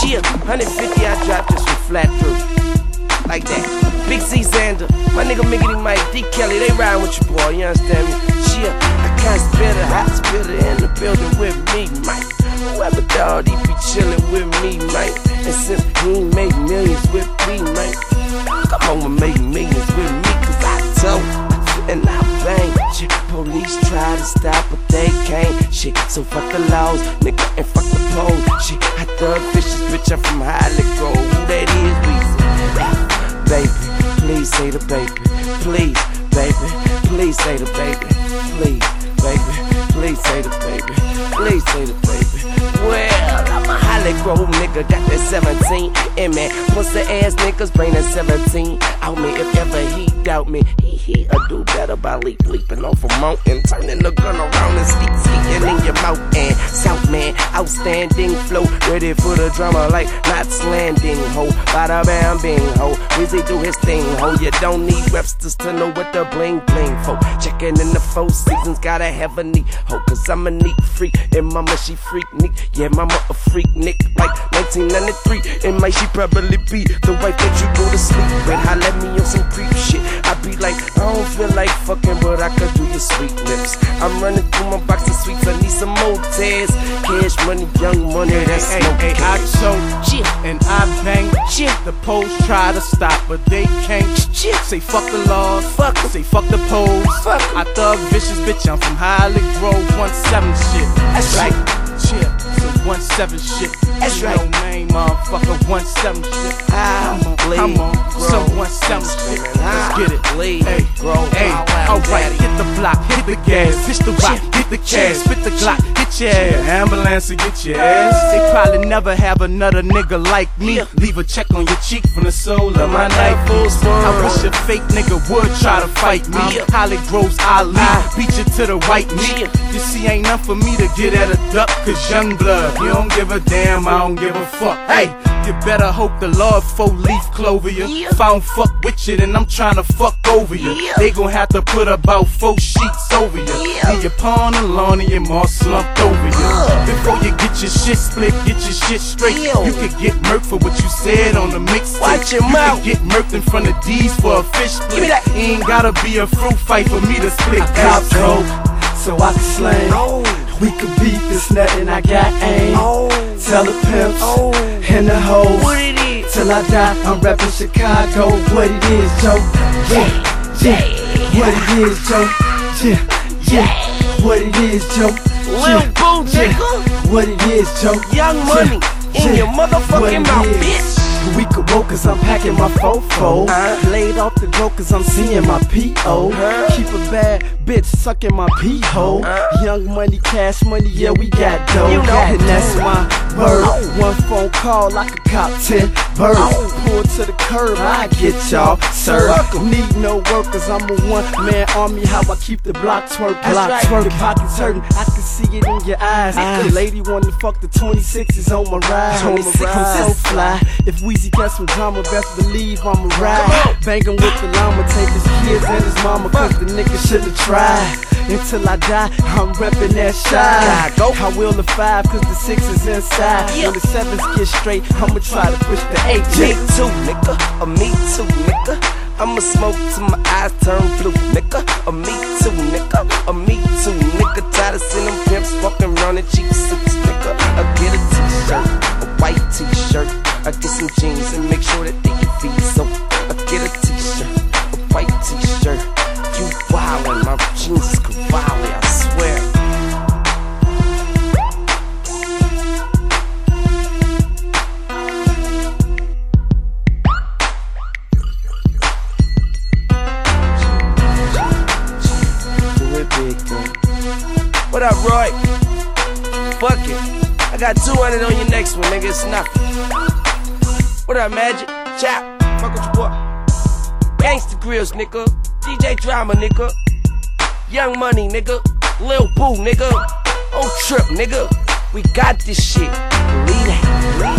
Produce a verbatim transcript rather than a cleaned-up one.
Yeah, one fifty I dropped just from flat through. Like that. Big C Xander, my nigga Miggity Mike, D Kelly, they riding with your boy, you understand me? Yeah, I can't spit a hot spitter in the building with me, Mike. Whoever thought he'd be chillin' with me, Mike. And since he ain't made millions with me, Mike, come on and make millions with me, cause I told and I bang. Shit, police try to stop, but they can't. Shit, so fuck the laws, nigga, and fuck the pole. Shit, I thug vicious, bitch, I'm from Highland Grove. Who that is, Weezy? Baby, please say the baby. Please, baby, please say the baby. Please, baby, please say the baby. Please say the baby. Well, I'm a Highland Grove nigga, got that seventeen. And man, pussy ass niggas bring that seventeen out me. If ever he doubt me, he he a do better by leap leaping off a mountain, turning the gun around and skeet skeeting in your mouth. And South man, outstanding flow, ready for the drama like Knots Landing. Ho, bada bam bing ho, Weezy do his thing. Ho, you don't need Websters to know what the bling bling for. Checking in the four seasons, gotta have a neat ho, cause I'm a neat freak. And mama she freak Nick, yeah mama a freak Nick. Like nineteen ninety-three, and might she probably be the wife that you go to sleep with. Holla at me on some creep shit. I be like, I don't feel like fucking, but I could do your sweet lips. I'm running through my box of sweets, I need some more tears. Cash money, young money, that's hey, no hey, cash. I choke, Yeah. and I bang. Yeah. The poles try to stop, but they can't. Yeah. Say fuck the laws, Fuck 'em. say fuck the poles. Fuck 'em. I thug vicious, bitch, I'm from Highland Grove, one seven shit. That's right. Yeah, so one seven shit. That's You right. know name, motherfucker, one seven shit. Ah, Come on, bleed, come on, grow, so one seven shit. ah, Let's get it. bleed, Hey, grow, hey, wild, wild, alright, daddy. hit the block, hit the gas, pitch the rock, hit the cash, spit the Glock, hit your ass, ambulance to get your ass. They probably never have another nigga like me. Yeah. Leave a check on your cheek from the soul of my My knife. Nike Spurs. I wish a fake nigga would try to fight me. Yeah. Holly Groves Ali, Ah. beat you to the white meat. Yeah. You see, ain't nothing for me to get at a duck, cause young blood, you don't give a damn, I don't give a fuck. Hey, you better hope the Lord four leaf clover you. Yeah. If I don't fuck with you, then I'm tryna fuck over you. Yeah. They gon' have to put about four sheets over you. Yeah. Leave your pawn alone and your more slumped over you. Yeah. Before you get your shit split, get your shit straight. Yeah. You could get murked for what you said on the mixtape. Watch your You mouth. could get murked in front of D's for a fish split. Give me that. Ain't gotta be a fruit fight for me to split. Cop coke, so I can slang. Oh. We could beat this nothing, I got aim. Oh. Tell the pimps Oh. and the hoes. What it is? Till I die, I'm reppin' Chicago. What it is, Joe? Yeah, yeah. What it is, Joe? Yeah, yeah. What it is, Joe? Lil Yeah, Boo, yeah. nigga. What it is, Joe? Young money Yeah, in yeah. your motherfucking What it mouth, is. bitch. We could roll cause I'm packing my fofo. Uh. Laid off the dope cause I'm seeing my P O. Uh. Keep a bad bitch sucking my pee hole. Uh. Young money, cash money, yeah, we got dough. You know. And that's my word. Oh. One phone call, I could cop ten birds. Oh. Pull to the curb, I get y'all served. Welcome. Need no workers, I'm a one-man army. How I keep the block twerk, That's block right. twerk. Your pockets hurting, I can see it in your eyes. The lady wanna fuck the twenty-sixes on my ride. twenty-sixes. I'm so fly. If Weezy got some drama, best believe I'ma ride. Bangin' with the llama, take his kids and his mama, cause the nigga should've tried. Until I die, I'm reppin' that shy. Go. I will the five, cause the six is inside. Yeah. When the sevens get straight, I'ma try to push the eight. Me too, nigga. A me too, nigga. I'ma smoke till my eyes turn blue, nigga. A me too, nigga. A me too, nigga. Tired of seeing them pimps walking around in cheap suits, nigga. I get a t-shirt, a white t-shirt. I get some jeans and make sure that they can feed. So I get a t-shirt, a white t-shirt. You wildin', my jeans is Cavalli, I swear. What up, Roy? Fuck it. I got two hundred on your next one, nigga. It's nothing. What up, Magic? Chop. Fuck with your boy. Gangsta Grills, nigga. D J Drama, nigga. Young Money, nigga. Lil Boo, nigga. Oh, Trip, nigga. We got this shit. Believe that. Believe